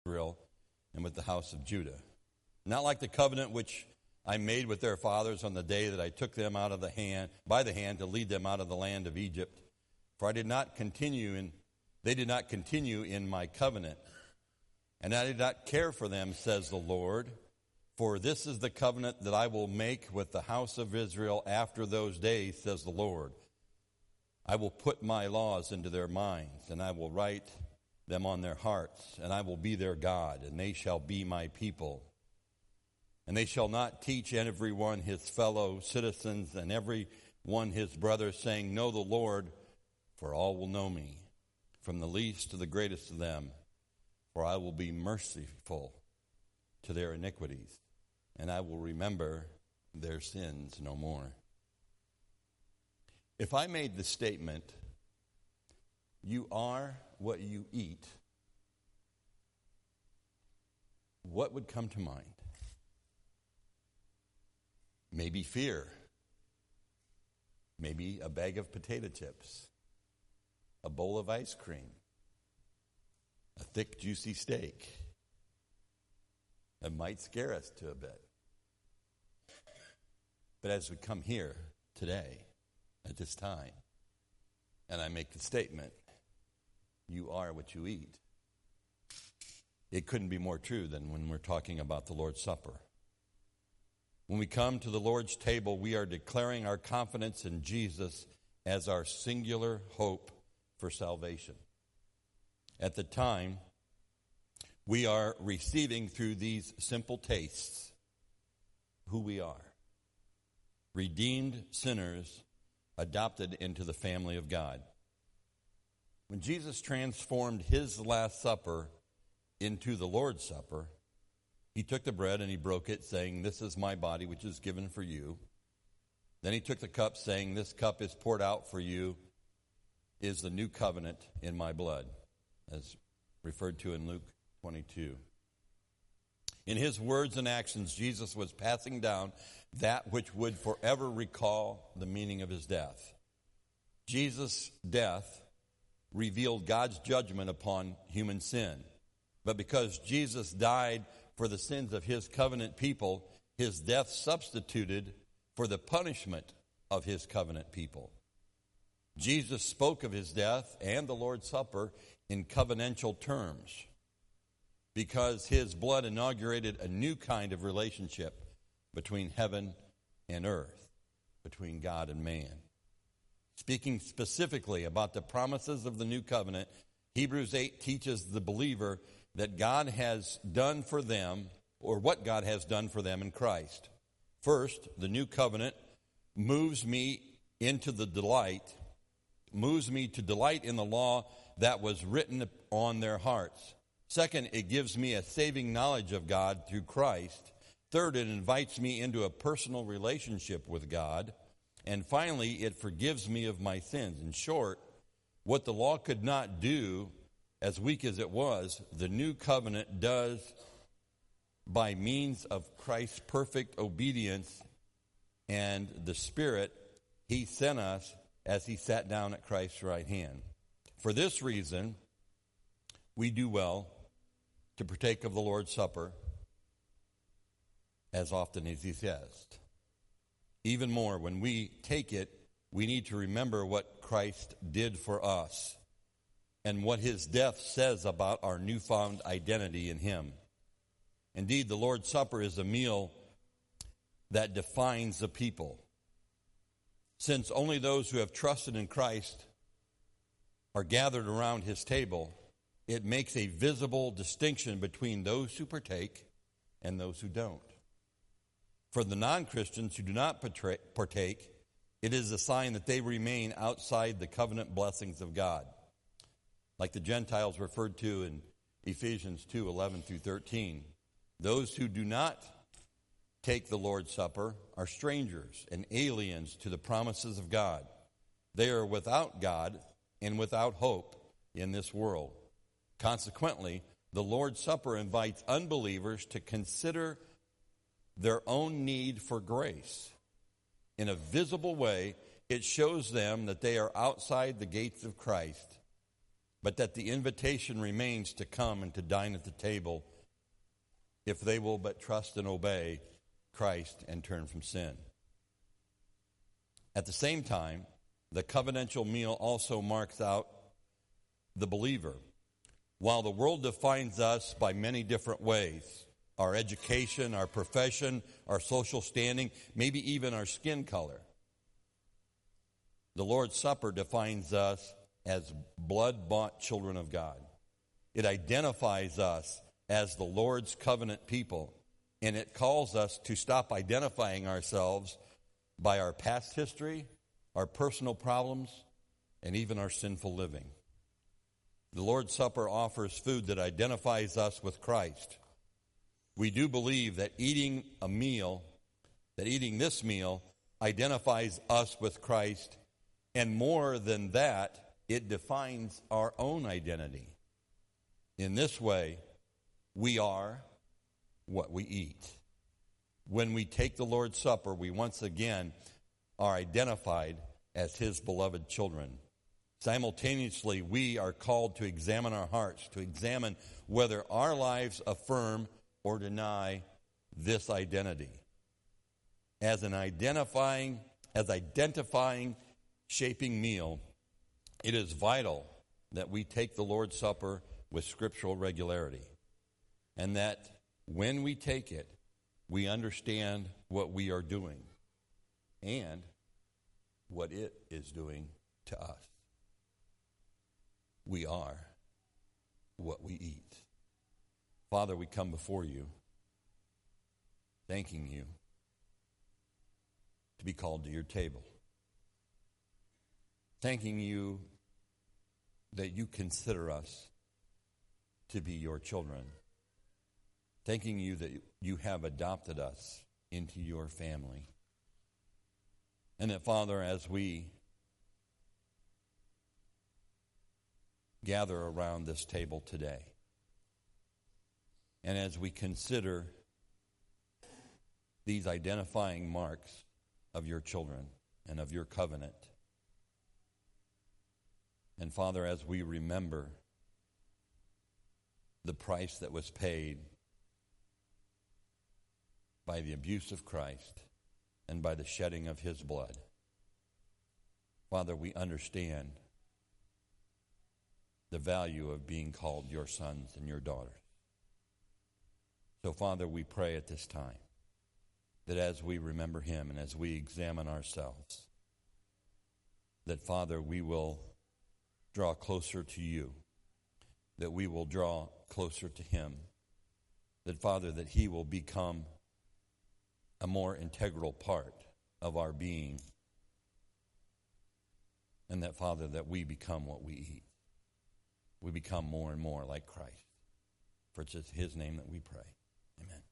Israel and with the house of Judah. Not like the covenant which I made with their fathers on the day that I took them out of by the hand to lead them out of the land of Egypt. For they did not continue in my covenant, and I did not care for them, says the Lord. For this is the covenant that I will make with the house of Israel after those days, says the Lord. I will put my laws into their minds, and I will write them on their hearts, and I will be their God, and they shall be my people. And they shall not teach every one his fellow citizens and every one his brother, saying, Know the Lord, for all will know me, from the least to the greatest of them. For I will be merciful to their iniquities, and I will remember their sins no more. If I made the statement, you are what you eat, what would come to mind? Maybe fear. Maybe a bag of potato chips. A bowl of ice cream. A thick, juicy steak. That might scare us to a bit. But as we come here today, at this time, and I make the statement, you are what you eat, it couldn't be more true than when we're talking about the Lord's Supper. When we come to the Lord's table, we are declaring our confidence in Jesus as our singular hope for salvation. At the time, we are receiving through these simple tastes who we are. Redeemed sinners adopted into the family of God. When Jesus transformed his Last Supper into the Lord's Supper, he took the bread and he broke it, saying, This is my body, which is given for you. Then he took the cup, saying, This cup is poured out for you, is the new covenant in my blood, as referred to in Luke 22. In his words and actions, Jesus was passing down that which would forever recall the meaning of his death. Jesus' death revealed God's judgment upon human sin. But because Jesus died for the sins of his covenant people, his death substituted for the punishment of his covenant people. Jesus spoke of his death and the Lord's Supper in covenantal terms because his blood inaugurated a new kind of relationship between heaven and earth, between God and man. Speaking specifically about the promises of the new covenant, Hebrews 8 teaches the believer that God has done for them, or what God has done for them in Christ. First, the new covenant moves me to delight in the law that was written on their hearts. Second, it gives me a saving knowledge of God through Christ. Third, it invites me into a personal relationship with God. And finally, it forgives me of my sins. In short, what the law could not do, as weak as it was, the new covenant does by means of Christ's perfect obedience and the Spirit he sent us as he sat down at Christ's right hand. For this reason, we do well to partake of the Lord's Supper as often as he says. Even more, when we take it, we need to remember what Christ did for us and what his death says about our newfound identity in him. Indeed, the Lord's Supper is a meal that defines a people. Since only those who have trusted in Christ are gathered around his table, it makes a visible distinction between those who partake and those who don't. For the non-Christians who do not partake, it is a sign that they remain outside the covenant blessings of God, like the Gentiles referred to in Ephesians 2:11 through 13. Those who do not take the Lord's Supper are strangers and aliens to the promises of God. They are without God and without hope in this world. Consequently, the Lord's Supper invites unbelievers to consider their own need for grace. In a visible way, it shows them that they are outside the gates of Christ but that the invitation remains to come and to dine at the table if they will but trust and obey Christ and turn from sin. At the same time, the covenantal meal also marks out the believer. While the world defines us by many different ways, our education, our profession, our social standing, maybe even our skin color, the Lord's Supper defines us as blood-bought children of God. It identifies us as the Lord's covenant people, and it calls us to stop identifying ourselves by our past history, our personal problems, and even our sinful living. The Lord's Supper offers food that identifies us with Christ. We do believe that eating this meal identifies us with Christ, and more than that, it defines our own identity. In this way, we are what we eat. When we take the Lord's Supper, we once again are identified as His beloved children. Simultaneously, we are called to examine our hearts, to examine whether our lives affirm or deny this identity. As identifying, shaping meal, it is vital that we take the Lord's Supper with scriptural regularity, and that when we take it, we understand what we are doing and what it is doing to us. We are what we eat. Father, we come before you, thanking you to be called to your table. Thanking you that you consider us to be your children. Thanking you that you have adopted us into your family. And that, Father, as we gather around this table today, and as we consider these identifying marks of your children and of your covenant, and Father, as we remember the price that was paid by the abuse of Christ and by the shedding of his blood, Father, we understand the value of being called your sons and your daughters. So, Father, we pray at this time that as we remember him and as we examine ourselves, that, Father, we will draw closer to you, that we will draw closer to him, that, Father, that he will become a more integral part of our being, and that, Father, that we become what we eat. We become more and more like Christ. For it's in his name that we pray. Amen.